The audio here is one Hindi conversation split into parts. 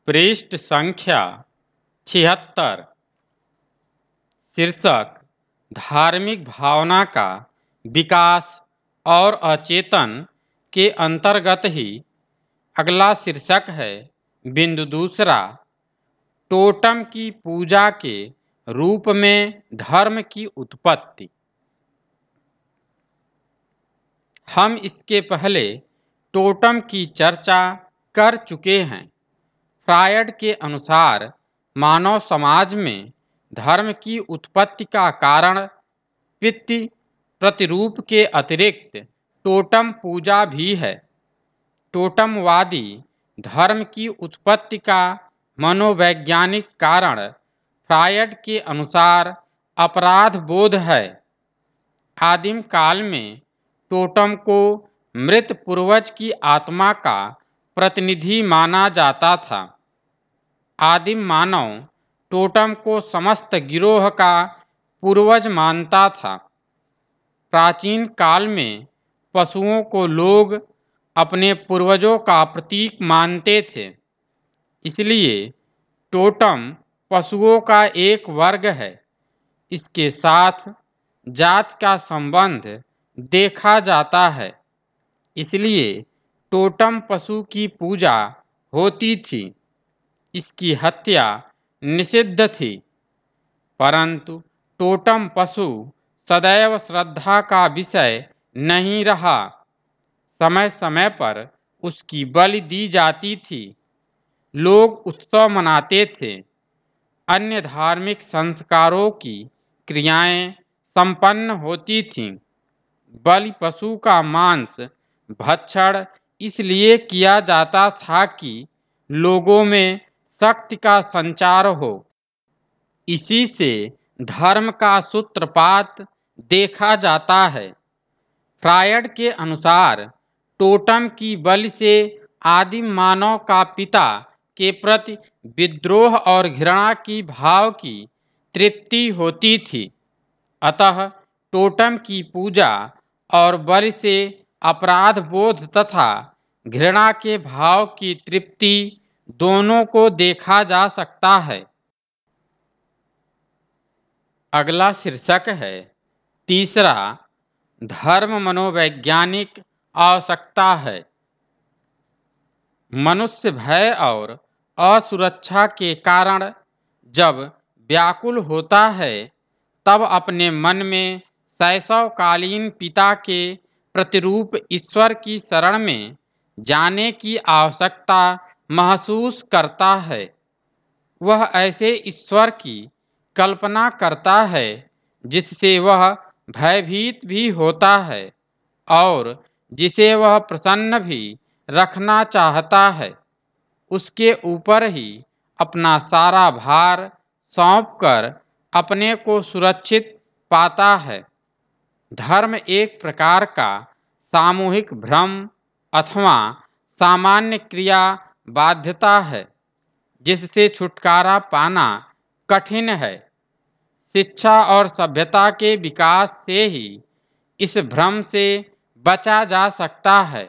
पृष्ठ संख्या 76। शीर्षक धार्मिक भावना का विकास और अचेतन के अंतर्गत ही। अगला शीर्षक है बिंदु दूसरा, टोटम की पूजा के रूप में धर्म की उत्पत्ति। हम इसके पहले टोटम की चर्चा कर चुके हैं। फ्रायड के अनुसार मानव समाज में धर्म की उत्पत्ति का कारण पितृ प्रतिरूप के अतिरिक्त टोटम पूजा भी है। टोटमवादी धर्म की उत्पत्ति का मनोवैज्ञानिक कारण फ्रायड के अनुसार अपराध बोध है। आदिम काल में टोटम को मृत पूर्वज की आत्मा का प्रतिनिधि माना जाता था। आदिम मानव टोटम को समस्त गिरोह का पूर्वज मानता था। प्राचीन काल में पशुओं को लोग अपने पूर्वजों का प्रतीक मानते थे, इसलिए टोटम पशुओं का एक वर्ग है। इसके साथ जात का संबंध देखा जाता है, इसलिए टोटम पशु की पूजा होती थी। इसकी हत्या निषिद्ध थी, परंतु टोटम पशु सदैव श्रद्धा का विषय नहीं रहा। समय समय पर उसकी बलि दी जाती थी। लोग उत्सव मनाते थे। अन्य धार्मिक संस्कारों की क्रियाएं संपन्न होती थीं। बलि पशु का मांस भक्षण इसलिए किया जाता था कि लोगों में शक्ति का संचार हो। इसी से धर्म का सूत्रपात देखा जाता है। फ्रायड के अनुसार टोटम की बलि से आदिम मानव का पिता के प्रति विद्रोह और घृणा की भाव की तृप्ति होती थी। अतः टोटम की पूजा और बलि से अपराध बोध तथा घृणा के भाव की तृप्ति दोनों को देखा जा सकता है। अगला शीर्षक है तीसरा, धर्म मनोवैज्ञानिक आवश्यकता है। मनुष्य भय और असुरक्षा के कारण जब व्याकुल होता है, तब अपने मन में शैशवकालीन पिता के प्रतिरूप ईश्वर की शरण में जाने की आवश्यकता महसूस करता है। वह ऐसे ईश्वर की कल्पना करता है जिससे वह भयभीत भी होता है और जिसे वह प्रसन्न भी रखना चाहता है। उसके ऊपर ही अपना सारा भार सौंपकर अपने को सुरक्षित पाता है। धर्म एक प्रकार का सामूहिक भ्रम अथवा सामान्य क्रिया बाध्यता है जिससे छुटकारा पाना कठिन है। शिक्षा और सभ्यता के विकास से ही इस भ्रम से बचा जा सकता है।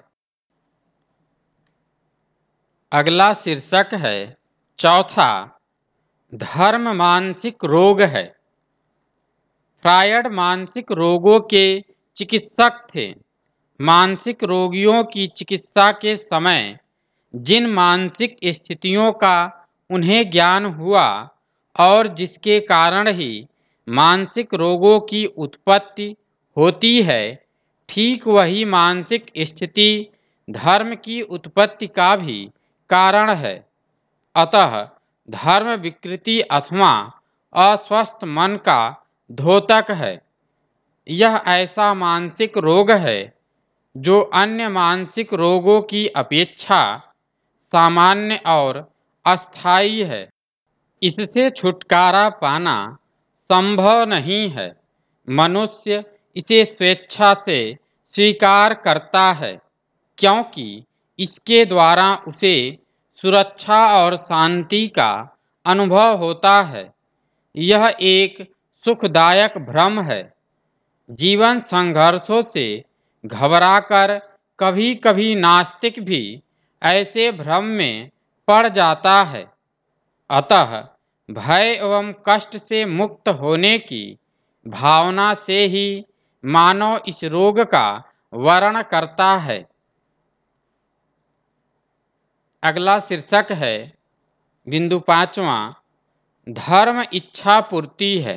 अगला शीर्षक है चौथा, धर्म मानसिक रोग है। फ्रायड मानसिक रोगों के चिकित्सक थे। मानसिक रोगियों की चिकित्सा के समय जिन मानसिक स्थितियों का उन्हें ज्ञान हुआ और जिसके कारण ही मानसिक रोगों की उत्पत्ति होती है, ठीक वही मानसिक स्थिति धर्म की उत्पत्ति का भी कारण है। अतः धर्म विकृति अथवा अस्वस्थ मन का द्योतक है। यह ऐसा मानसिक रोग है जो अन्य मानसिक रोगों की अपेक्षा सामान्य और अस्थायी है। इससे छुटकारा पाना संभव नहीं है। मनुष्य इसे स्वेच्छा से स्वीकार करता है, क्योंकि इसके द्वारा उसे सुरक्षा और शांति का अनुभव होता है। यह एक सुखदायक भ्रम है। जीवन संघर्षों से घबराकर कभी कभी नास्तिक भी ऐसे भ्रम में पड़ जाता है। अतः भय एवं कष्ट से मुक्त होने की भावना से ही मानव इस रोग का वर्ण करता है। अगला शीर्षक है बिंदु 5वां, धर्म इच्छा पूर्ति है।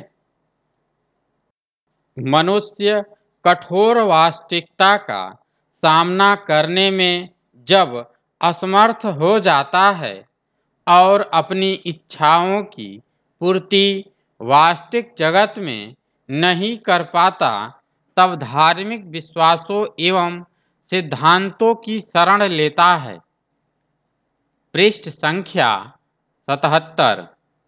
मनुष्य कठोर वास्तविकता का सामना करने में जब असमर्थ हो जाता है और अपनी इच्छाओं की पूर्ति वास्तविक जगत में नहीं कर पाता, तब धार्मिक विश्वासों एवं सिद्धांतों की शरण लेता है। पृष्ठ संख्या 77।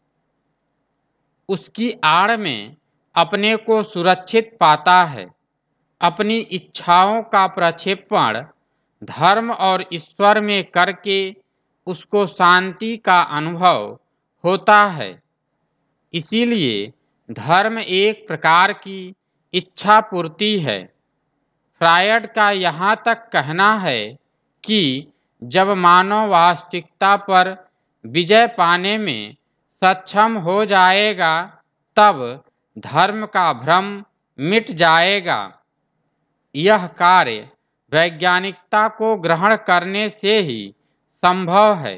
उसकी आड़ में अपने को सुरक्षित पाता है। अपनी इच्छाओं का प्रक्षेपण धर्म और ईश्वर में करके उसको शांति का अनुभव होता है। इसीलिए धर्म एक प्रकार की इच्छा पूर्ति है। फ्रायड का यहाँ तक कहना है कि जब मानव वास्तविकता पर विजय पाने में सक्षम हो जाएगा, तब धर्म का भ्रम मिट जाएगा। यह कार्य वैज्ञानिकता को ग्रहण करने से ही संभव है।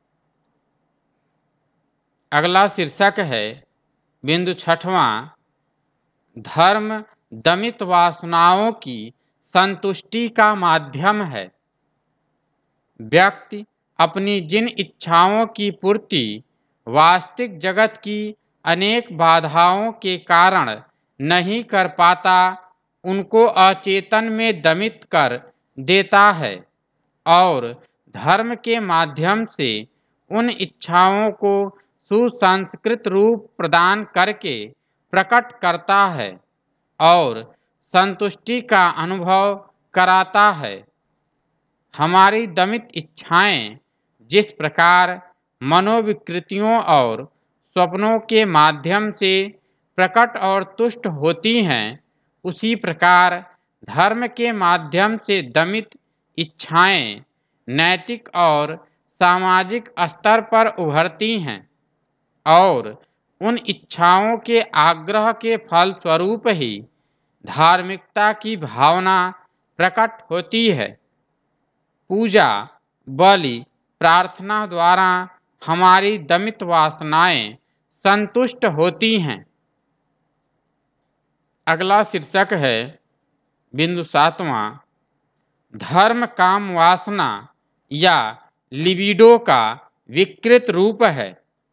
अगला शीर्षक है बिंदु 6वां, धर्म दमित वासनाओं की संतुष्टि का माध्यम है। व्यक्ति अपनी जिन इच्छाओं की पूर्ति वास्तविक जगत की अनेक बाधाओं के कारण नहीं कर पाता, उनको अचेतन में दमित कर देता है और धर्म के माध्यम से उन इच्छाओं को सुसंस्कृत रूप प्रदान करके प्रकट करता है और संतुष्टि का अनुभव कराता है। हमारी दमित इच्छाएं जिस प्रकार मनोविकृतियों और स्वप्नों के माध्यम से प्रकट और तुष्ट होती हैं, उसी प्रकार धर्म के माध्यम से दमित इच्छाएं नैतिक और सामाजिक स्तर पर उभरती हैं और उन इच्छाओं के आग्रह के फलस्वरूप ही धार्मिकता की भावना प्रकट होती है। पूजा, बलि, प्रार्थना द्वारा हमारी दमित वासनाएं संतुष्ट होती हैं। अगला शीर्षक है बिंदु 7वां, धर्म काम वासना या लिबिडो का विकृत रूप है।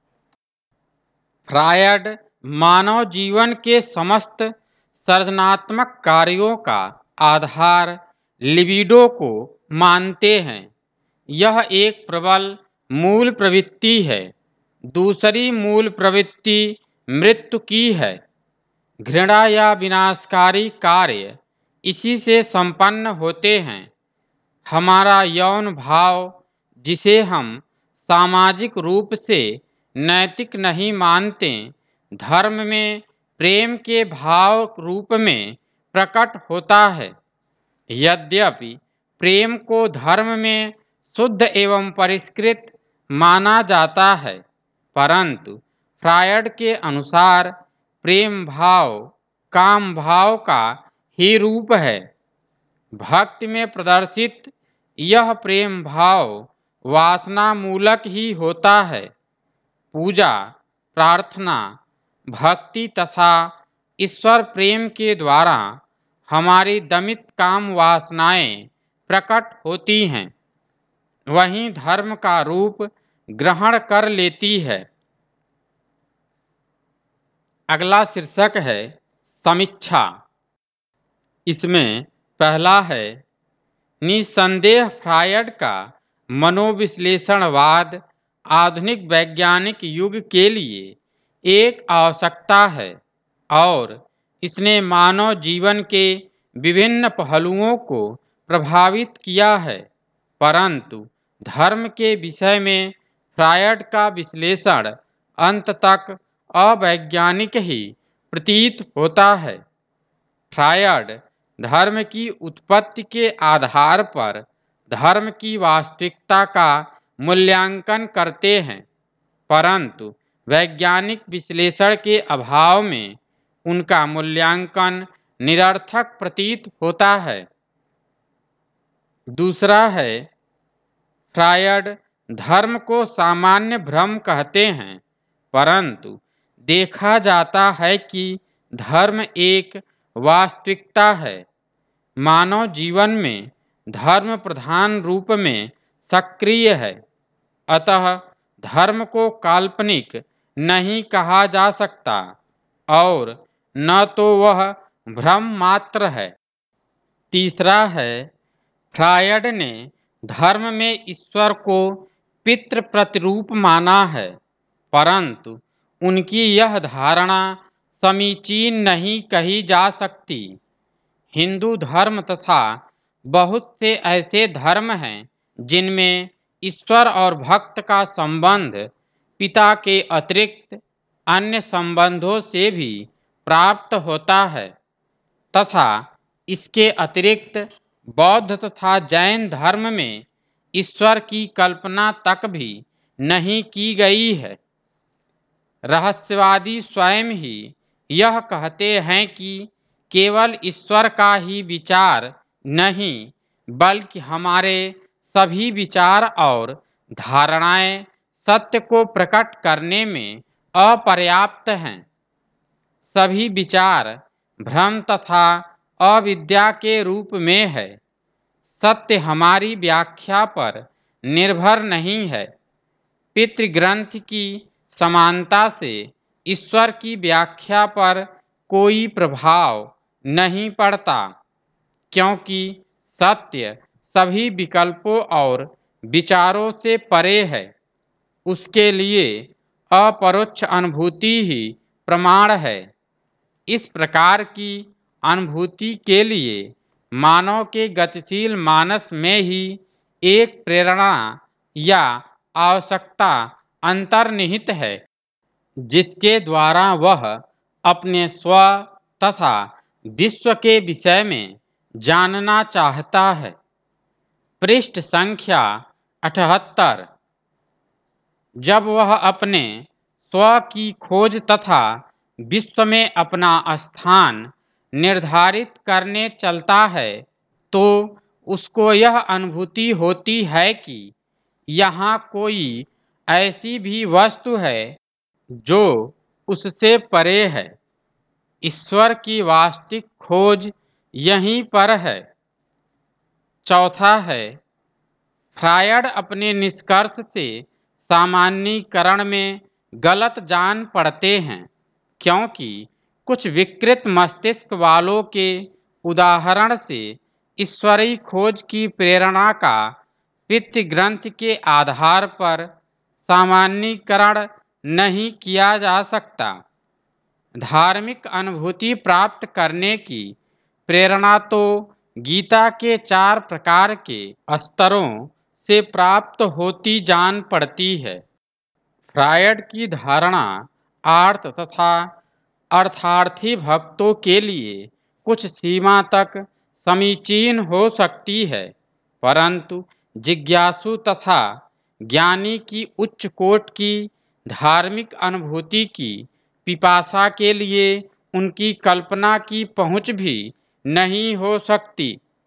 फ्रायड मानव जीवन के समस्त सृजनात्मक कार्यों का आधार लिबिडो को मानते हैं। यह एक प्रबल मूल प्रवृत्ति है। दूसरी मूल प्रवृत्ति मृत्यु की है। घृणा या विनाशकारी कार्य इसी से संपन्न होते हैं। हमारा यौन भाव, जिसे हम सामाजिक रूप से नैतिक नहीं मानते, धर्म में प्रेम के भाव रूप में प्रकट होता है। यद्यपि प्रेम को धर्म में शुद्ध एवं परिष्कृत माना जाता है, परंतु फ्रायड के अनुसार प्रेम भाव काम भाव का ही रूप है। भक्ति में प्रदर्शित यह प्रेम भाव वासना मूलक ही होता है। पूजा, प्रार्थना, भक्ति तथा ईश्वर प्रेम के द्वारा हमारी दमित काम वासनाएं प्रकट होती हैं, वहीं धर्म का रूप ग्रहण कर लेती है। अगला शीर्षक है समीक्षा। इसमें पहला है, निस्संदेह फ्रायड का मनोविश्लेषणवाद आधुनिक वैज्ञानिक युग के लिए एक आवश्यकता है और इसने मानव जीवन के विभिन्न पहलुओं को प्रभावित किया है, परंतु धर्म के विषय में फ्रायड का विश्लेषण अंत तक अवैज्ञानिक ही प्रतीत होता है। फ्रायड धर्म की उत्पत्ति के आधार पर धर्म की वास्तविकता का मूल्यांकन करते हैं, परंतु वैज्ञानिक विश्लेषण के अभाव में उनका मूल्यांकन निरर्थक प्रतीत होता है। दूसरा है, फ्रायड धर्म को सामान्य भ्रम कहते हैं, परंतु देखा जाता है कि धर्म एक वास्तविकता है। मानव जीवन में धर्म प्रधान रूप में सक्रिय है, अतः धर्म को काल्पनिक नहीं कहा जा सकता और न तो वह भ्रम मात्र है। तीसरा है, फ्रायड ने धर्म में ईश्वर को पितृ प्रतिरूप माना है, परंतु उनकी यह धारणा समीचीन नहीं कही जा सकती। हिंदू धर्म तथा बहुत से ऐसे धर्म हैं जिनमें ईश्वर और भक्त का संबंध पिता के अतिरिक्त अन्य संबंधों से भी प्राप्त होता है, तथा इसके अतिरिक्त बौद्ध तथा जैन धर्म में ईश्वर की कल्पना तक भी नहीं की गई है। रहस्यवादी स्वयं ही यह कहते हैं कि केवल ईश्वर का ही विचार नहीं, बल्कि हमारे सभी विचार और धारणाएं सत्य को प्रकट करने में अपर्याप्त हैं। सभी विचार भ्रम तथा अविद्या के रूप में है। सत्य हमारी व्याख्या पर निर्भर नहीं है। पितृग्रंथ की समानता से ईश्वर की व्याख्या पर कोई प्रभाव नहीं पड़ता, क्योंकि सत्य सभी विकल्पों और विचारों से परे है। उसके लिए अपरोक्ष अनुभूति ही प्रमाण है। इस प्रकार की अनुभूति के लिए मानव के गतिशील मानस में ही एक प्रेरणा या आवश्यकता अंतर्निहित है, जिसके द्वारा वह अपने स्व तथा विश्व के विषय में जानना चाहता है। पृष्ठ संख्या 78। जब वह अपने स्व की खोज तथा विश्व में अपना स्थान निर्धारित करने चलता है, तो उसको यह अनुभूति होती है कि यहाँ कोई ऐसी भी वस्तु है जो उससे परे है। ईश्वर की वास्तविक खोज यहीं पर है। चौथा है, फ्रायड अपने निष्कर्ष से सामान्यीकरण में गलत जान पड़ते हैं, क्योंकि कुछ विकृत मस्तिष्क वालों के उदाहरण से ईश्वरीय खोज की प्रेरणा का पितृग्रंथ के आधार पर सामान्यीकरण नहीं किया जा सकता। धार्मिक अनुभूति प्राप्त करने की प्रेरणा तो गीता के 4 प्रकार के स्तरों से प्राप्त होती जान पड़ती है। फ्रायड की धारणा आर्त तथा अर्थार्थी भक्तों के लिए कुछ सीमा तक समीचीन हो सकती है, परंतु जिज्ञासु तथा ज्ञानी की उच्च कोटि की धार्मिक अनुभूति की पिपासा के लिए उनकी कल्पना की पहुँच भी नहीं हो सकती।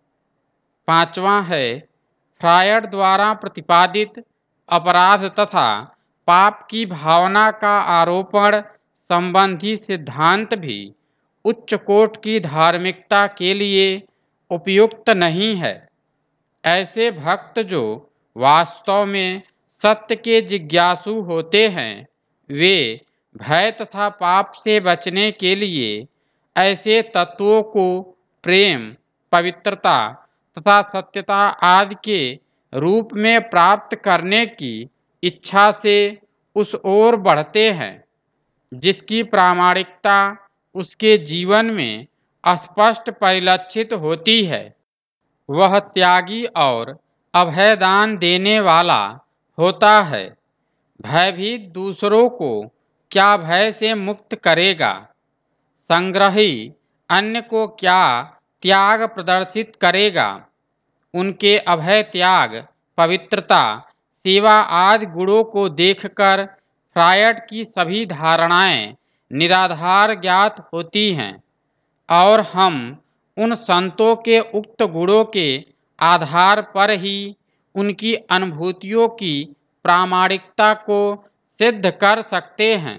पांचवा है, फ्रायड द्वारा प्रतिपादित अपराध तथा पाप की भावना का आरोपण संबंधी सिद्धांत भी उच्च कोटि की धार्मिकता के लिए उपयुक्त नहीं है। ऐसे भक्त जो वास्तव में सत्य के जिज्ञासु होते हैं, वे भय तथा पाप से बचने के लिए ऐसे तत्वों को प्रेम, पवित्रता तथा सत्यता आदि के रूप में प्राप्त करने की इच्छा से उस ओर बढ़ते हैं जिसकी प्रामाणिकता उसके जीवन में स्पष्ट परिलक्षित होती है। वह त्यागी और अभयदान देने वाला होता है। भयभीत दूसरों को क्या भय से मुक्त करेगा? संग्रही अन्य को क्या त्याग प्रदर्शित करेगा? उनके अभय त्याग, पवित्रता, सेवा आदि गुणों को देखकर फ्रायड की सभी धारणाएं निराधार ज्ञात होती हैं और हम उन संतों के उक्त गुणों के आधार पर ही उनकी अनुभूतियों की प्रामाणिकता को सिद्ध कर सकते हैं।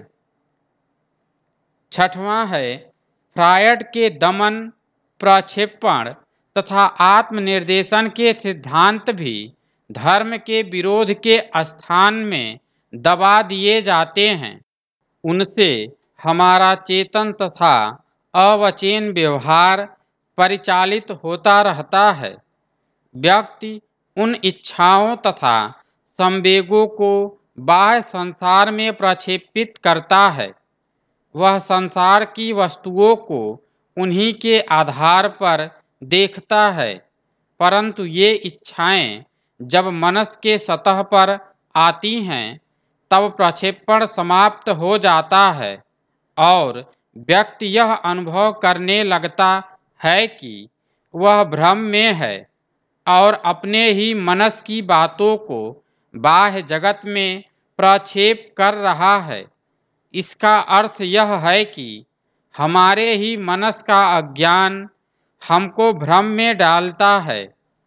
छठवां है, फ्रायड के दमन, प्रक्षेपण तथा आत्मनिर्देशन के सिद्धांत भी धर्म के विरोध के स्थान में दबा दिए जाते हैं। उनसे हमारा चेतन तथा अवचेतन व्यवहार परिचालित होता रहता है। व्यक्ति उन इच्छाओं तथा संवेगों को बाह्य संसार में प्रक्षेपित करता है। वह संसार की वस्तुओं को उन्हीं के आधार पर देखता है, परंतु ये इच्छाएं जब मनस के सतह पर आती हैं तब प्रक्षेपण समाप्त हो जाता है और व्यक्ति यह अनुभव करने लगता है कि वह भ्रम में है और अपने ही मनस की बातों को बाह्य जगत में प्रक्षेप कर रहा है। इसका अर्थ यह है कि हमारे ही मनस का अज्ञान हमको भ्रम में डालता है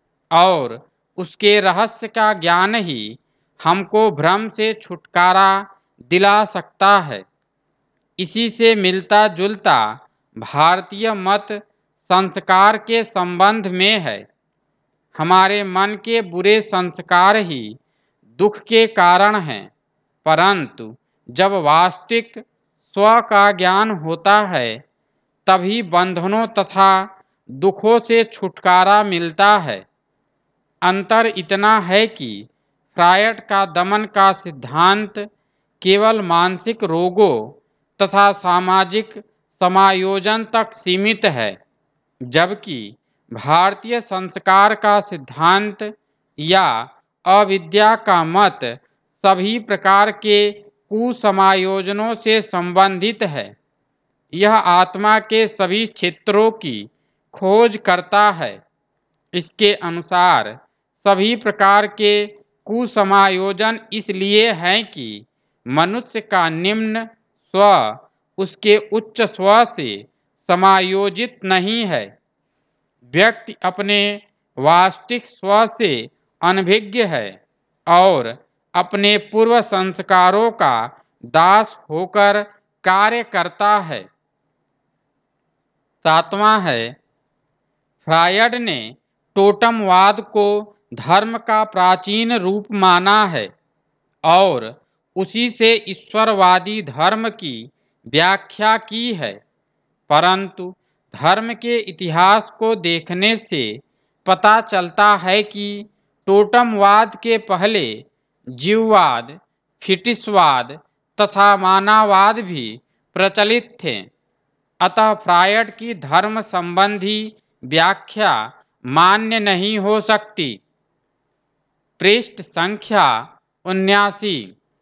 और उसके रहस्य का ज्ञान ही हमको भ्रम से छुटकारा दिला सकता है। इसी से मिलता जुलता भारतीय मत संस्कार के संबंध में है। हमारे मन के बुरे संस्कार ही दुख के कारण हैं, परंतु जब वास्तविक स्व का ज्ञान होता है तभी बंधनों तथा दुखों से छुटकारा मिलता है। अंतर इतना है कि फ्रायड का दमन का सिद्धांत केवल मानसिक रोगों तथा सामाजिक समायोजन तक सीमित है, जबकि भारतीय संस्कार का सिद्धांत या अविद्या का मत सभी प्रकार के कुसमायोजनों से संबंधित है। यह आत्मा के सभी क्षेत्रों की खोज करता है। इसके अनुसार सभी प्रकार के कुसमायोजन इसलिए हैं कि मनुष्य का निम्न स्व उसके उच्च स्व से समायोजित नहीं है। व्यक्ति अपने वास्तविक स्व से अनभिज्ञ है और अपने पूर्व संस्कारों का दास होकर कार्य करता है। सातवां है, फ्रायड ने टोटमवाद को धर्म का प्राचीन रूप माना है और उसी से ईश्वरवादी धर्म की व्याख्या की है, परंतु धर्म के इतिहास को देखने से पता चलता है कि टोटमवाद के पहले जीववाद, फिटिशवाद तथा मानववाद भी प्रचलित थे। अतः फ्रायड की धर्म संबंधी व्याख्या मान्य नहीं हो सकती। पृष्ठ संख्या 79।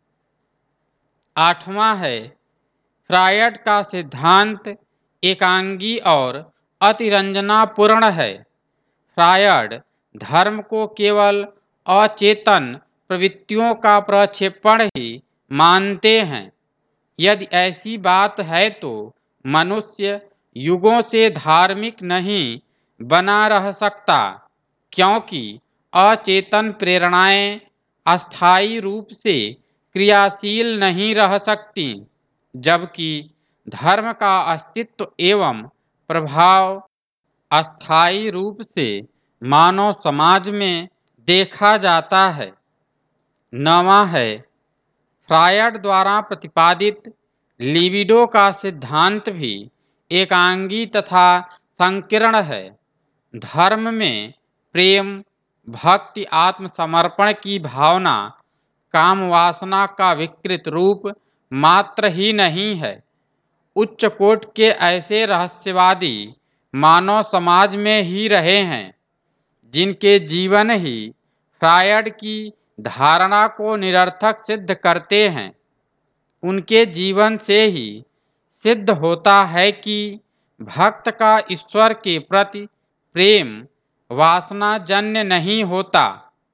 आठवां है, फ्रायड का सिद्धांत एकांगी और अतिरंजनापूर्ण है। फ्रायड धर्म को केवल अचेतन प्रवृत्तियों का प्रक्षेपण ही मानते हैं। यदि ऐसी बात है तो मनुष्य युगों से धार्मिक नहीं बना रह सकता, क्योंकि अचेतन प्रेरणाएं अस्थायी रूप से क्रियाशील नहीं रह सकती, जबकि धर्म का अस्तित्व एवं प्रभाव अस्थायी रूप से मानव समाज में देखा जाता है। नवां है, फ्रायड द्वारा प्रतिपादित लिबिडो का सिद्धांत भी एकांगी तथा संकीर्ण है। धर्म में प्रेम, भक्ति, आत्मसमर्पण की भावना काम वासना का विकृत रूप मात्र ही नहीं है। उच्च कोटि के ऐसे रहस्यवादी मानव समाज में ही रहे हैं जिनके जीवन ही फ्रायड की धारणा को निरर्थक सिद्ध करते हैं। उनके जीवन से ही सिद्ध होता है कि भक्त का ईश्वर के प्रति प्रेम वासनाजन्य नहीं होता,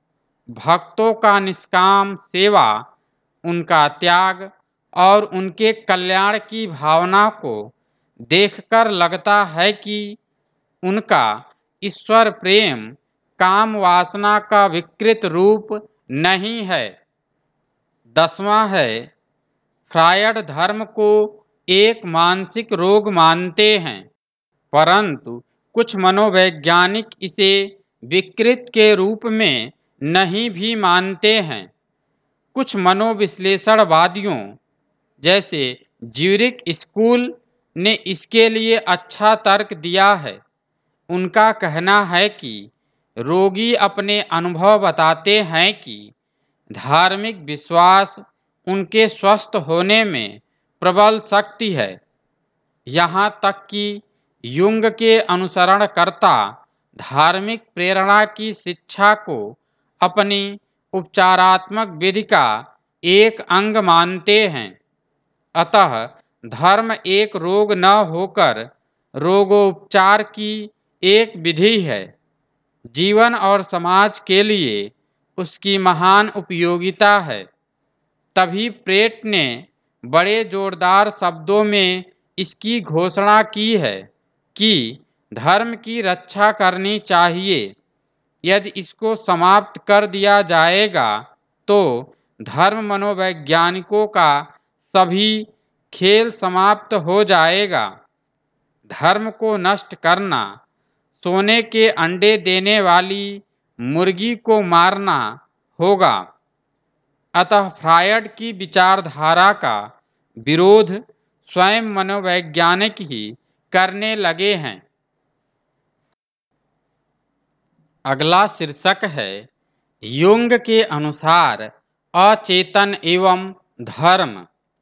भक्तों का निष्काम सेवा, उनका त्याग और उनके कल्याण की भावना को देखकर लगता है कि उनका ईश्वर प्रेम काम वासना का विकृत रूप नहीं है। 10वां है, फ्रायड धर्म को एक मानसिक रोग मानते हैं, परंतु कुछ मनोवैज्ञानिक इसे विकृत के रूप में नहीं भी मानते हैं। कुछ मनोविश्लेषणवादियों जैसे ज्यूरिक स्कूल ने इसके लिए अच्छा तर्क दिया है। उनका कहना है कि रोगी अपने अनुभव बताते हैं कि धार्मिक विश्वास उनके स्वस्थ होने में प्रबल शक्ति है। यहाँ तक कि युंग के अनुसरणकर्ता धार्मिक प्रेरणा की शिक्षा को अपनी उपचारात्मक विधि का एक अंग मानते हैं। अतः धर्म एक रोग न होकर रोगोपचार की एक विधि है। जीवन और समाज के लिए उसकी महान उपयोगिता है। तभी प्रेट ने बड़े जोरदार शब्दों में इसकी घोषणा की है कि धर्म की रक्षा करनी चाहिए। यदि इसको समाप्त कर दिया जाएगा तो धर्म मनोवैज्ञानिकों का सभी खेल समाप्त हो जाएगा। धर्म को नष्ट करना सोने के अंडे देने वाली मुर्गी को मारना होगा। अतः फ्रायड की विचारधारा का विरोध स्वयं मनोवैज्ञानिक ही करने लगे हैं। अगला शीर्षक है, युंग के अनुसार अचेतन एवं धर्म।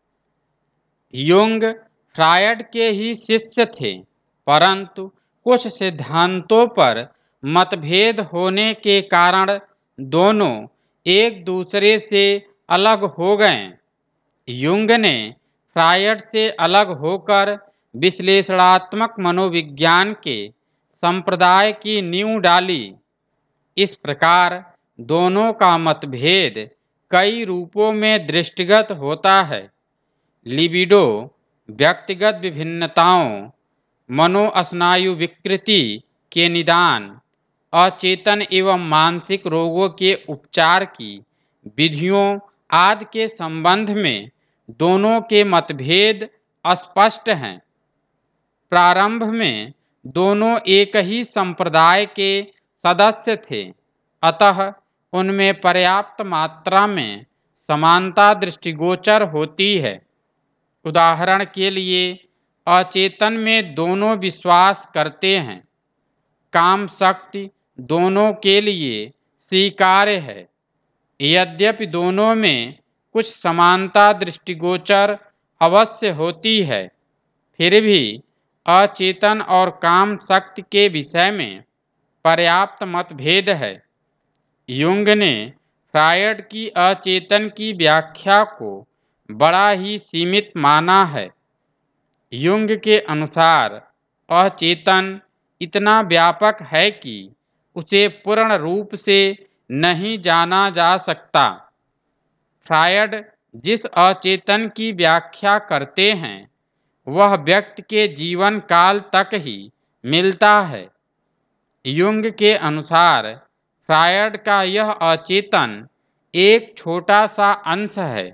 युंग फ्रायड के ही शिष्य थे, परंतु कुछ सिद्धांतों पर मतभेद होने के कारण दोनों एक दूसरे से अलग हो गए। युंग ने फ्रायड से अलग होकर विश्लेषणात्मक मनोविज्ञान के संप्रदाय की नींव डाली। इस प्रकार दोनों का मतभेद कई रूपों में दृष्टिगत होता है। लिबिडो, व्यक्तिगत विभिन्नताओं, मनोस्नायु विकृति के निदान, अचेतन एवं मानसिक रोगों के उपचार की विधियों आदि के संबंध में दोनों के मतभेद स्पष्ट हैं। प्रारंभ में दोनों एक ही संप्रदाय के सदस्य थे, अतः उनमें पर्याप्त मात्रा में समानता दृष्टिगोचर होती है। उदाहरण के लिए, अचेतन में दोनों विश्वास करते हैं। काम शक्ति दोनों के लिए स्वीकार्य है। यद्यपि दोनों में कुछ समानता दृष्टिगोचर अवश्य होती है, फिर भी अचेतन और काम शक्ति के विषय में पर्याप्त मतभेद है। युंग ने फ्रायड की अचेतन की व्याख्या को बड़ा ही सीमित माना है। युंग के अनुसार अचेतन इतना व्यापक है कि उसे पूर्ण रूप से नहीं जाना जा सकता। फ्रायड जिस अचेतन की व्याख्या करते हैं वह व्यक्ति के जीवन काल तक ही मिलता है। युंग के अनुसार फ्रायड का यह अचेतन एक छोटा सा अंश है।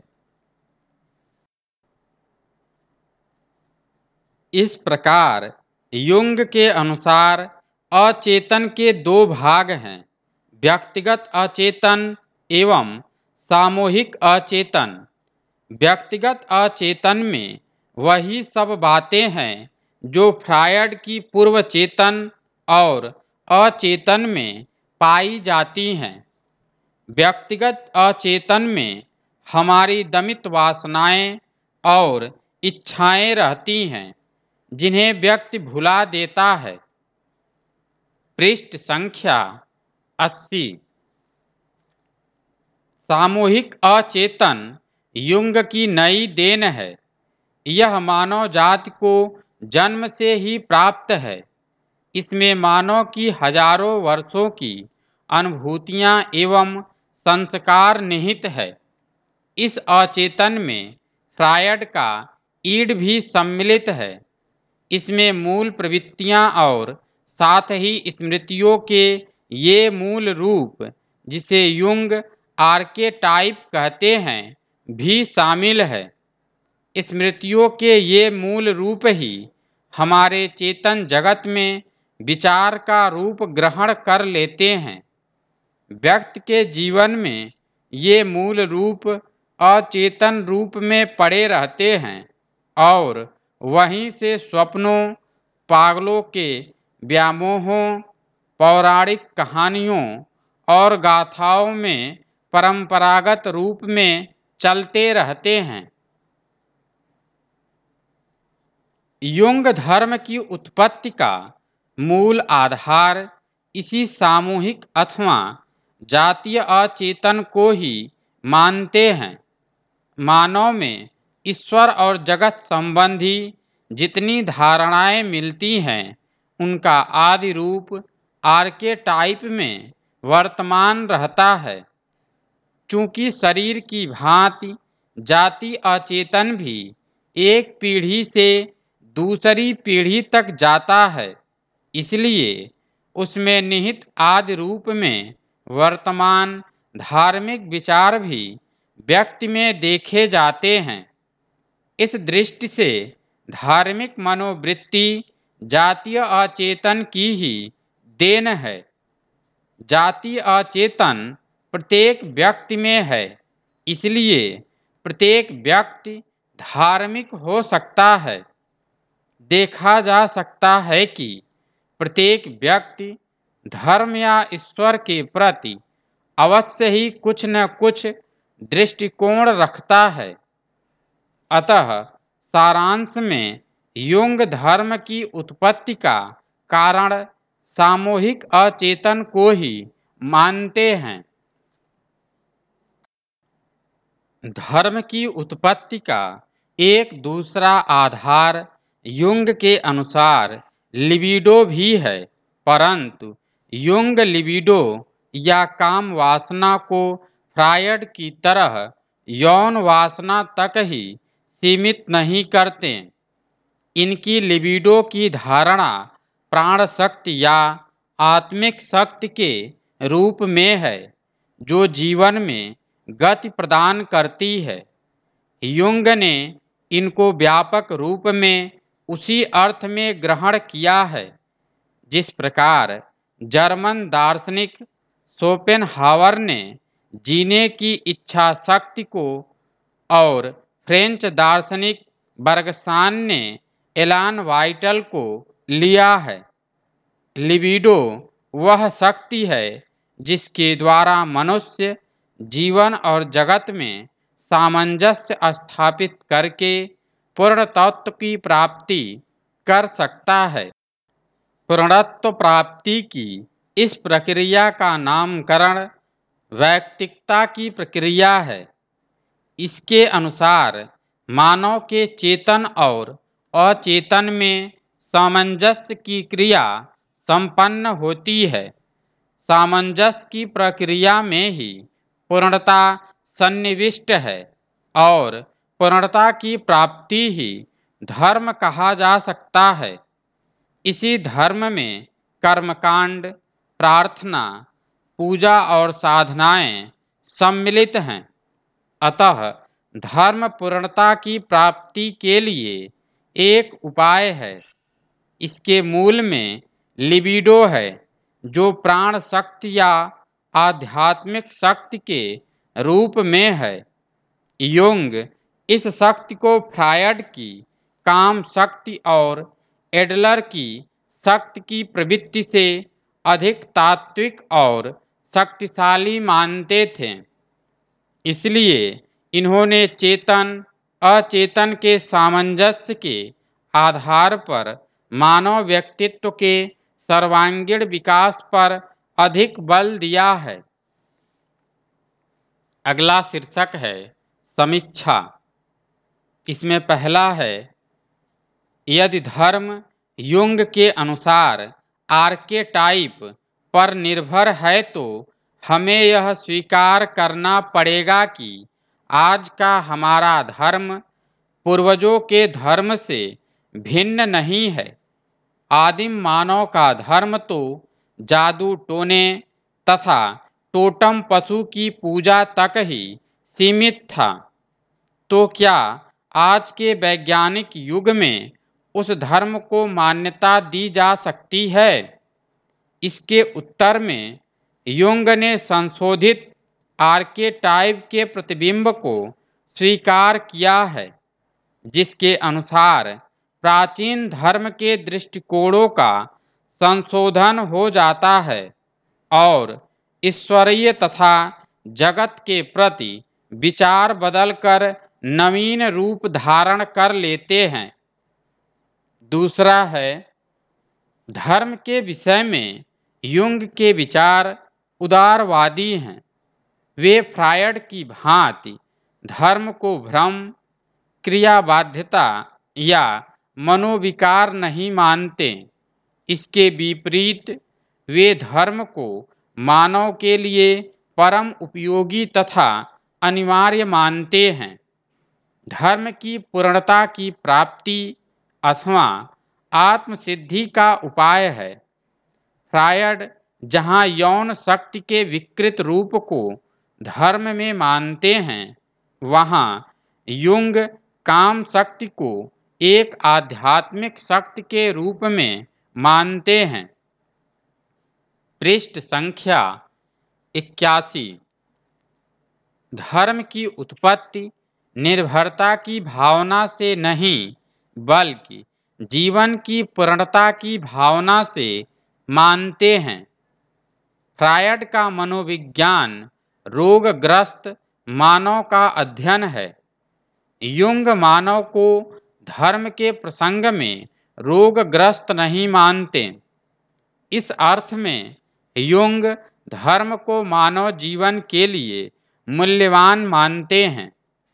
इस प्रकार युंग के अनुसार अचेतन के दो भाग हैं, व्यक्तिगत अचेतन एवं सामूहिक अचेतन। व्यक्तिगत अचेतन में वही सब बातें हैं जो फ्रायड की पूर्व चेतन और अचेतन में पाई जाती हैं। व्यक्तिगत अचेतन में हमारी दमित वासनाएं और इच्छाएं रहती हैं जिन्हें व्यक्ति भुला देता है। पृष्ठ संख्या 80। सामूहिक अचेतन युंग की नई देन है। यह मानव जाति को जन्म से ही प्राप्त है। इसमें मानव की हजारों वर्षों की अनुभूतियां एवं संस्कार निहित है। इस अचेतन में फ्रायड का ईड भी सम्मिलित है। इसमें मूल प्रवृत्तियां और साथ ही स्मृतियों के ये मूल रूप, जिसे युंग आर्केटाइप कहते हैं, भी शामिल है। स्मृतियों के ये मूल रूप ही हमारे चेतन जगत में विचार का रूप ग्रहण कर लेते हैं। व्यक्ति के जीवन में ये मूल रूप अचेतन रूप में पड़े रहते हैं और वहीं से स्वप्नों, पागलों के व्यामोहों, पौराणिक कहानियों और गाथाओं में परंपरागत रूप में चलते रहते हैं। युंग धर्म की उत्पत्ति का मूल आधार इसी सामूहिक अथवा जातीय अचेतन को ही मानते हैं। मानव में ईश्वर और जगत संबंधी जितनी धारणाएं मिलती हैं, उनका आदि रूप आर्केटाइप में वर्तमान रहता है। चूंकि शरीर की भांति जाति अचेतन भी एक पीढ़ी से दूसरी पीढ़ी तक जाता है, इसलिए उसमें निहित आदि रूप में वर्तमान धार्मिक विचार भी व्यक्ति में देखे जाते हैं। इस दृष्टि से धार्मिक मनोवृत्ति जातीय अचेतन की ही देन है। जातीय अचेतन प्रत्येक व्यक्ति में है, इसलिए प्रत्येक व्यक्ति धार्मिक हो सकता है। देखा जा सकता है कि प्रत्येक व्यक्ति धर्म या ईश्वर के प्रति अवश्य ही कुछ न कुछ दृष्टिकोण रखता है। अतः सारांश में युंग धर्म की उत्पत्ति का कारण सामूहिक अचेतन को ही मानते हैं। धर्म की उत्पत्ति का एक दूसरा आधार युंग के अनुसार लिबिडो भी है, परंतु युंग लिबिडो या काम वासना को फ्रायड की तरह यौन वासना तक ही सीमित नहीं करते। इनकी लिबिडो की धारणा प्राण शक्ति या आत्मिक शक्ति के रूप में है, जो जीवन में गति प्रदान करती है। युंग ने इनको व्यापक रूप में उसी अर्थ में ग्रहण किया है जिस प्रकार जर्मन दार्शनिक शोपेनहावर ने जीने की इच्छा शक्ति को और फ्रेंच दार्शनिक बर्गसान ने एलान वाइटल को लिया है। लिबिडो वह शक्ति है जिसके द्वारा मनुष्य जीवन और जगत में सामंजस्य स्थापित करके पूर्ण तत्व की प्राप्ति कर सकता है। पूर्णत्व प्राप्ति की इस प्रक्रिया का नामकरण वैयक्तिकता की प्रक्रिया है। इसके अनुसार मानव के चेतन और अचेतन में सामंजस्य की क्रिया संपन्न होती है। सामंजस्य की प्रक्रिया में ही पूर्णता सन्निविष्ट है और पूर्णता की प्राप्ति ही धर्म कहा जा सकता है। इसी धर्म में कर्मकांड, प्रार्थना, पूजा और साधनाएं सम्मिलित हैं। अतः धर्म पूर्णता की प्राप्ति के लिए एक उपाय है। इसके मूल में लिबिडो है, जो प्राण शक्ति या आध्यात्मिक शक्ति के रूप में है। युंग इस शक्ति को फ्रायड की काम शक्ति और एडलर की शक्ति की प्रवृत्ति से अधिक तात्विक और शक्तिशाली मानते थे। इसलिए इन्होंने चेतन अचेतन के सामंजस्य के आधार पर मानव व्यक्तित्व के सर्वांगीण विकास पर अधिक बल दिया है। अगला शीर्षक है समीक्षा। इसमें पहला है, यदि धर्म युंग के अनुसार आर्केटाइप पर निर्भर है तो हमें यह स्वीकार करना पड़ेगा कि आज का हमारा धर्म पूर्वजों के धर्म से भिन्न नहीं है। आदिम मानव का धर्म तो जादू टोने तथा टोटम पशु की पूजा तक ही सीमित था। तो क्या आज के वैज्ञानिक युग में उस धर्म को मान्यता दी जा सकती है? इसके उत्तर में युंग ने संशोधित आर्केटाइप के प्रतिबिंब को स्वीकार किया है, जिसके अनुसार प्राचीन धर्म के दृष्टिकोणों का संशोधन हो जाता है और ईश्वरीय तथा जगत के प्रति विचार बदलकर नवीन रूप धारण कर लेते हैं। दूसरा है, धर्म के विषय में युंग के विचार उदारवादी हैं। वे फ्रायड की भांति धर्म को भ्रम, क्रियाबाध्यता या मनोविकार नहीं मानते। इसके विपरीत वे धर्म को मानव के लिए परम उपयोगी तथा अनिवार्य मानते हैं। धर्म की पूर्णता की प्राप्ति अथवा आत्मसिद्धि का उपाय है। फ्रायड जहाँ यौन शक्ति के विकृत रूप को धर्म में मानते हैं, वहाँ युंग काम शक्ति को एक आध्यात्मिक शक्ति के रूप में मानते हैं। पृष्ठ संख्या 81। धर्म की उत्पत्ति निर्भरता की भावना से नहीं, बल्कि जीवन की पूर्णता की भावना से मानते हैं। फ्रायड का मनोविज्ञान रोगग्रस्त मानव का अध्ययन है। युंग मानव को धर्म के प्रसंग में रोगग्रस्त नहीं मानते। इस अर्थ में युंग धर्म को मानव जीवन के लिए मूल्यवान मानते हैं।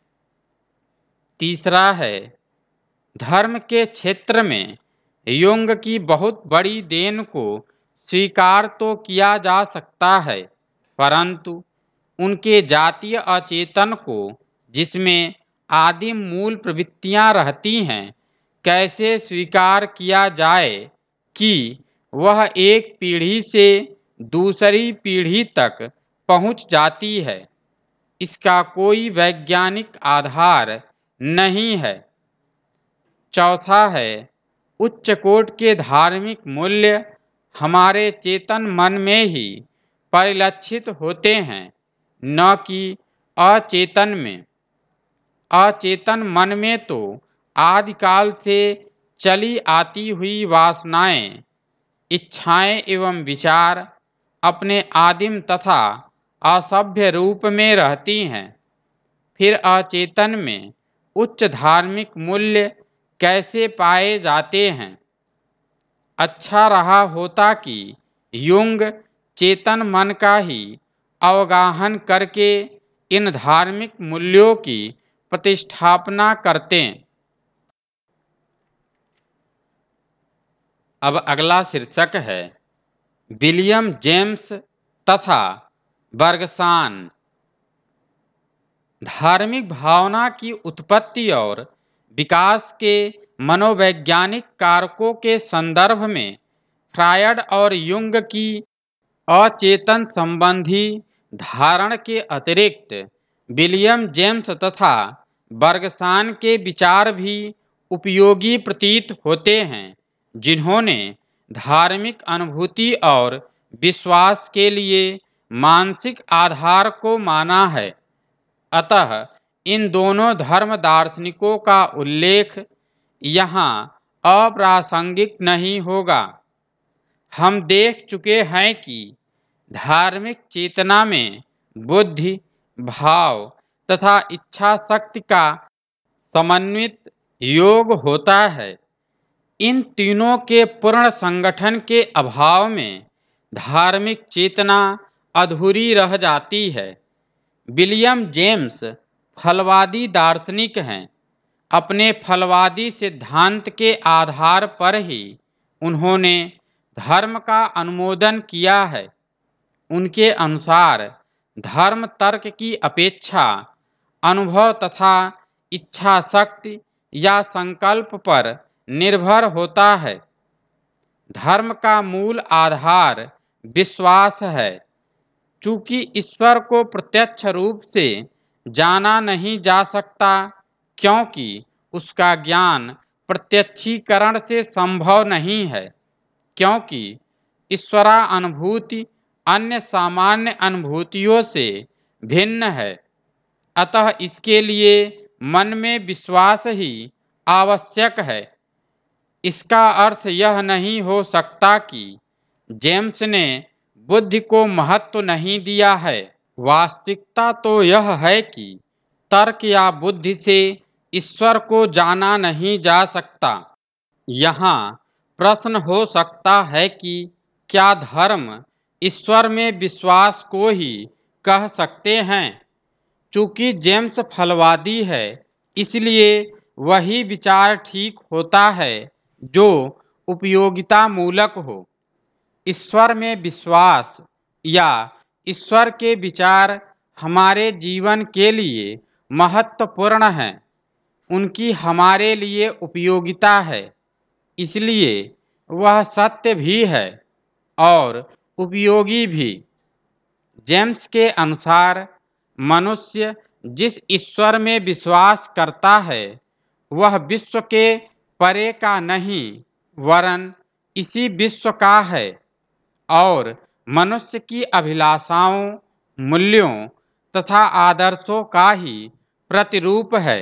तीसरा है, धर्म के क्षेत्र में युंग की बहुत बड़ी देन को स्वीकार तो किया जा सकता है, परंतु उनके जातीय अचेतन को, जिसमें आदिम मूल प्रवृत्तियां रहती हैं, कैसे स्वीकार किया जाए कि वह एक पीढ़ी से दूसरी पीढ़ी तक पहुंच जाती है? इसका कोई वैज्ञानिक आधार नहीं है। चौथा है, उच्च कोटि के धार्मिक मूल्य हमारे चेतन मन में ही परिलक्षित होते हैं, न कि अचेतन में। अचेतन मन में तो आदिकाल से चली आती हुई वासनाएं, इच्छाएं एवं विचार अपने आदिम तथा असभ्य रूप में रहती हैं। फिर अचेतन में उच्च धार्मिक मूल्य कैसे पाए जाते हैं? अच्छा रहा होता कि युंग चेतन मन का ही अवगाहन करके इन धार्मिक मूल्यों की प्रतिष्ठापना करते। अब अगला शीर्षक है, विलियम जेम्स तथा बर्गसान। धार्मिक भावना की उत्पत्ति और विकास के मनोवैज्ञानिक कारकों के संदर्भ में फ्रायड और युंग की अचेतन संबंधी धारण के अतिरिक्त विलियम जेम्स तथा बर्गसान के विचार भी उपयोगी प्रतीत होते हैं, जिन्होंने धार्मिक अनुभूति और विश्वास के लिए मानसिक आधार को माना है। अतः इन दोनों धर्म दार्शनिकों का उल्लेख यहाँ अप्रासंगिक नहीं होगा। हम देख चुके हैं कि धार्मिक चेतना में बुद्धि, भाव तथा इच्छा शक्ति का समन्वित योग होता है। इन तीनों के पूर्ण संगठन के अभाव में धार्मिक चेतना अधूरी रह जाती है। विलियम जेम्स फलवादी दार्शनिक हैं। अपने फलवादी सिद्धांत के आधार पर ही उन्होंने धर्म का अनुमोदन किया है। उनके अनुसार धर्म तर्क की अपेक्षा अनुभव तथा इच्छा शक्ति या संकल्प पर निर्भर होता है। धर्म का मूल आधार विश्वास है। चूंकि ईश्वर को प्रत्यक्ष रूप से जाना नहीं जा सकता, क्योंकि उसका ज्ञान प्रत्यक्षीकरण से संभव नहीं है, क्योंकि ईश्वरानुभूति अन्य सामान्य अनुभूतियों से भिन्न है। अतः इसके लिए मन में विश्वास ही आवश्यक है। इसका अर्थ यह नहीं हो सकता कि जेम्स ने बुद्धि को महत्व नहीं दिया है। वास्तविकता तो यह है कि तर्क या बुद्धि से ईश्वर को जाना नहीं जा सकता। यहाँ प्रश्न हो सकता है कि क्या धर्म ईश्वर में विश्वास को ही कह सकते हैं? चूंकि जेम्स फलवादी है, इसलिए वही विचार ठीक होता है जो उपयोगिता मूलक हो। ईश्वर में विश्वास या ईश्वर के विचार हमारे जीवन के लिए महत्वपूर्ण हैं। उनकी हमारे लिए उपयोगिता है, इसलिए वह सत्य भी है और उपयोगी भी। जेम्स के अनुसार मनुष्य जिस ईश्वर में विश्वास करता है वह विश्व के परे का नहीं वरन इसी विश्व का है और मनुष्य की अभिलाषाओं, मूल्यों तथा आदर्शों का ही प्रतिरूप है।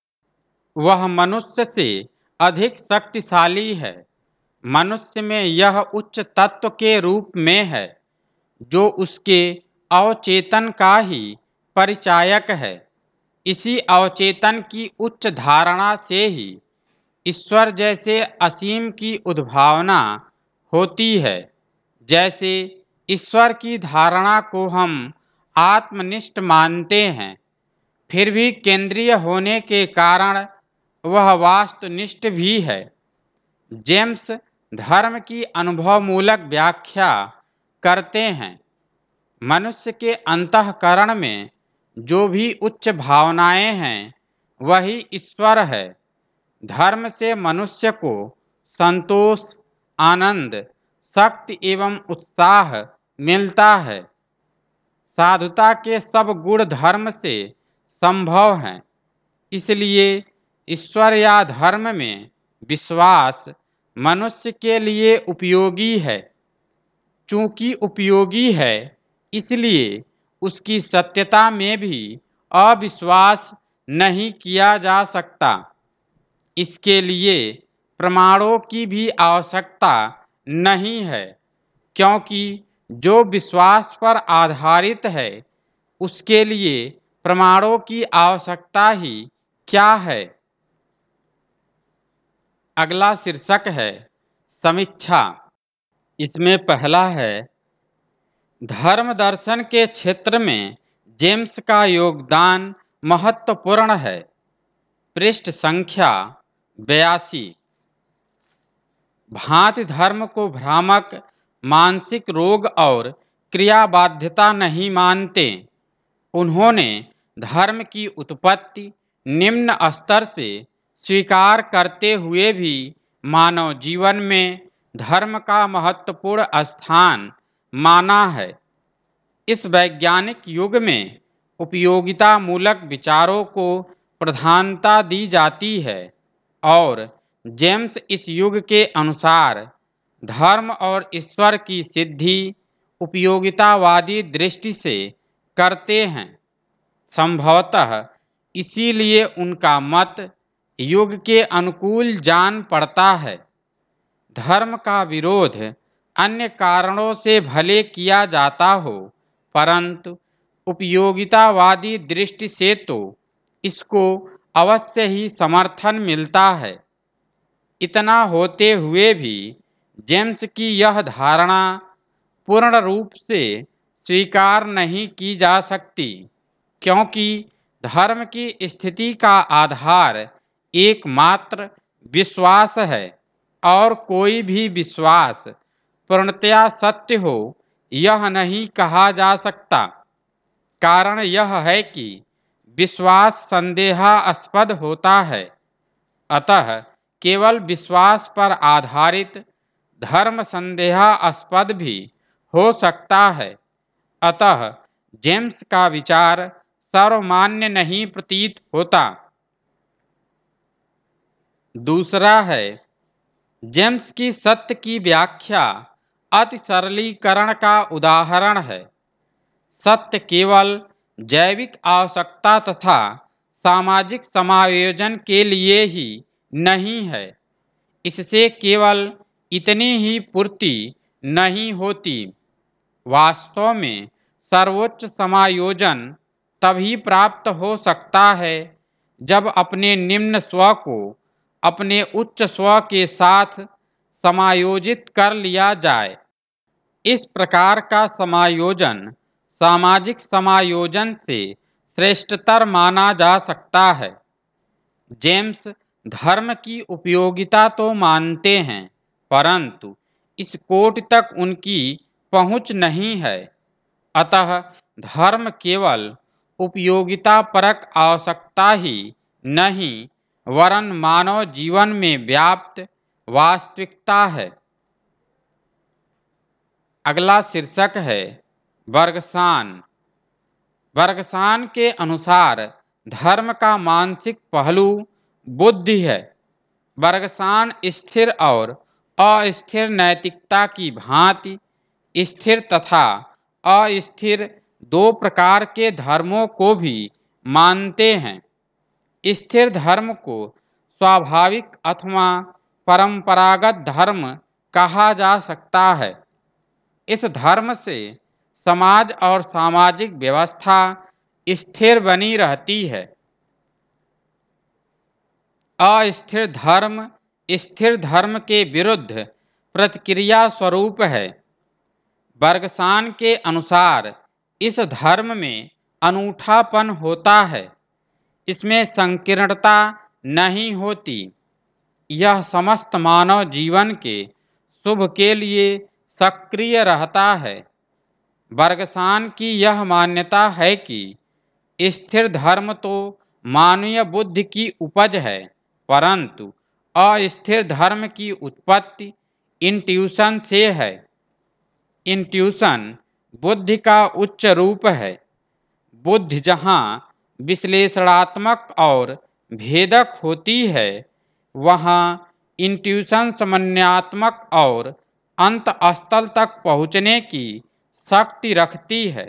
वह मनुष्य से अधिक शक्तिशाली है। मनुष्य में यह उच्च तत्व के रूप में है जो उसके अवचेतन का ही परिचायक है। इसी अवचेतन की उच्च धारणा से ही ईश्वर जैसे असीम की उद्भावना होती है। जैसे ईश्वर की धारणा को हम आत्मनिष्ठ मानते हैं, फिर भी केंद्रीय होने के कारण वह वास्तुनिष्ठ भी है। जेम्स धर्म की अनुभवमूलक व्याख्या करते हैं। मनुष्य के अंतःकरण में जो भी उच्च भावनाएं हैं वही ईश्वर है। धर्म से मनुष्य को संतोष, आनंद, शक्ति एवं उत्साह मिलता है। साधुता के सब गुण धर्म से संभव हैं। इसलिए ईश्वर या धर्म में विश्वास मनुष्य के लिए उपयोगी है। चूंकि उपयोगी है, इसलिए उसकी सत्यता में भी अविश्वास नहीं किया जा सकता। इसके लिए प्रमाणों की भी आवश्यकता नहीं है, क्योंकि जो विश्वास पर आधारित है उसके लिए प्रमाणों की आवश्यकता ही क्या है। अगला शीर्षक है समीक्षा। इसमें पहला है धर्म दर्शन के क्षेत्र में जेम्स का योगदान महत्वपूर्ण है। पृष्ठ संख्या 82। भांति धर्म को भ्रामक, मानसिक रोग और क्रियाबाध्यता नहीं मानते। उन्होंने धर्म की उत्पत्ति निम्न स्तर से स्वीकार करते हुए भी मानव जीवन में धर्म का महत्वपूर्ण स्थान माना है। इस वैज्ञानिक युग में उपयोगिता मूलक विचारों को प्रधानता दी जाती है और जेम्स इस युग के अनुसार धर्म और ईश्वर की सिद्धि उपयोगितावादी दृष्टि से करते हैं। संभवतः इसीलिए उनका मत युग के अनुकूल जान पड़ता है। धर्म का विरोध अन्य कारणों से भले किया जाता हो, परंतु उपयोगितावादी दृष्टि से तो इसको अवश्य ही समर्थन मिलता है। इतना होते हुए भी जेम्स की यह धारणा पूर्ण रूप से स्वीकार नहीं की जा सकती, क्योंकि धर्म की स्थिति का आधार एकमात्र विश्वास है और कोई भी विश्वास पूर्णतया सत्य हो यह नहीं कहा जा सकता। कारण यह है कि विश्वास संदेहास्पद होता है, अतः केवल विश्वास पर आधारित धर्म संदेहास्पद भी हो सकता है। अतः जेम्स का विचार सर्वमान्य नहीं प्रतीत होता। दूसरा है, जेम्स की सत्य की व्याख्या अति सरलीकरण का उदाहरण है। सत्य केवल जैविक आवश्यकता तथा सामाजिक समायोजन के लिए ही नहीं है। इससे केवल इतनी ही पूर्ति नहीं होती। वास्तव में सर्वोच्च समायोजन तभी प्राप्त हो सकता है जब अपने निम्न स्व को अपने उच्च स्व के साथ समायोजित कर लिया जाए। इस प्रकार का समायोजन सामाजिक समायोजन से श्रेष्ठतर माना जा सकता है। जेम्स धर्म की उपयोगिता तो मानते हैं, परंतु इस कोटि तक उनकी पहुंच नहीं है। अतः धर्म केवल उपयोगितापरक आवश्यकता ही नहीं, वरन मानव जीवन में व्याप्त वास्तविकता है। अगला शीर्षक है बर्गसान। बर्गसान के अनुसार धर्म का मानसिक पहलू बुद्धि है। बर्गसान स्थिर और अस्थिर नैतिकता की भांति स्थिर तथा अस्थिर दो प्रकार के धर्मों को भी मानते हैं। स्थिर धर्म को स्वाभाविक अथवा परंपरागत धर्म कहा जा सकता है। इस धर्म से समाज और सामाजिक व्यवस्था स्थिर बनी रहती है। अस्थिर धर्म के विरुद्ध प्रतिक्रिया स्वरूप है। बर्गसान के अनुसार इस धर्म में अनूठापन होता है, इसमें संकीर्णता नहीं होती। यह समस्त मानव जीवन के शुभ के लिए सक्रिय रहता है। बर्गसान की यह मान्यता है कि स्थिर धर्म तो मानवीय बुद्धि की उपज है, परंतु अस्थिर धर्म की उत्पत्ति इंट्यूशन से है। इंट्यूशन बुद्धि का उच्च रूप है। बुद्धि जहाँ विश्लेषणात्मक और भेदक होती है, वहाँ इंट्यूशन समन्वयात्मक और अंत स्थल तक पहुँचने की शक्ति रखती है।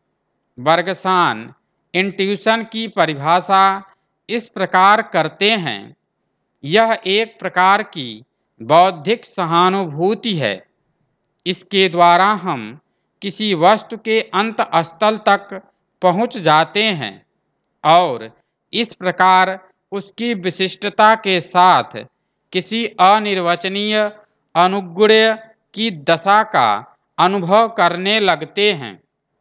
बर्गसान इंट्यूशन की परिभाषा इस प्रकार करते हैं, यह एक प्रकार की बौद्धिक सहानुभूति है। इसके द्वारा हम किसी वस्तु के अंत स्थल तक पहुंच जाते हैं और इस प्रकार उसकी विशिष्टता के साथ किसी अनिर्वचनीय अनुग्रह की दशा का अनुभव करने लगते हैं।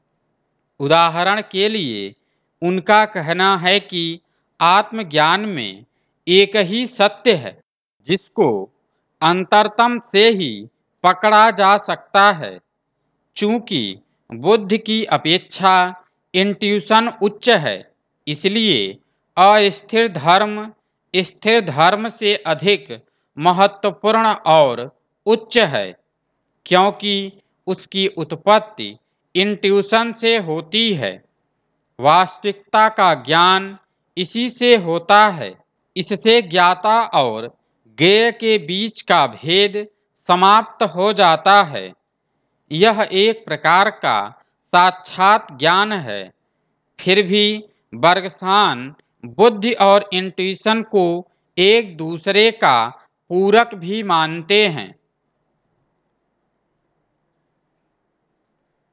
उदाहरण के लिए उनका कहना है कि आत्मज्ञान में एक ही सत्य है जिसको अंतरतम से ही पकड़ा जा सकता है। चूंकि बुद्धि की अपेक्षा इंट्यूशन उच्च है, इसलिए अस्थिर धर्म स्थिर धर्म से अधिक महत्वपूर्ण और उच्च है, क्योंकि उसकी उत्पत्ति इंट्यूशन से होती है। वास्तविकता का ज्ञान इसी से होता है। इससे ज्ञाता और ज्ञेय के बीच का भेद समाप्त हो जाता है। यह एक प्रकार का साक्षात ज्ञान है। फिर भी बर्गसान बुद्धि और इंट्यूशन को एक दूसरे का पूरक भी मानते हैं।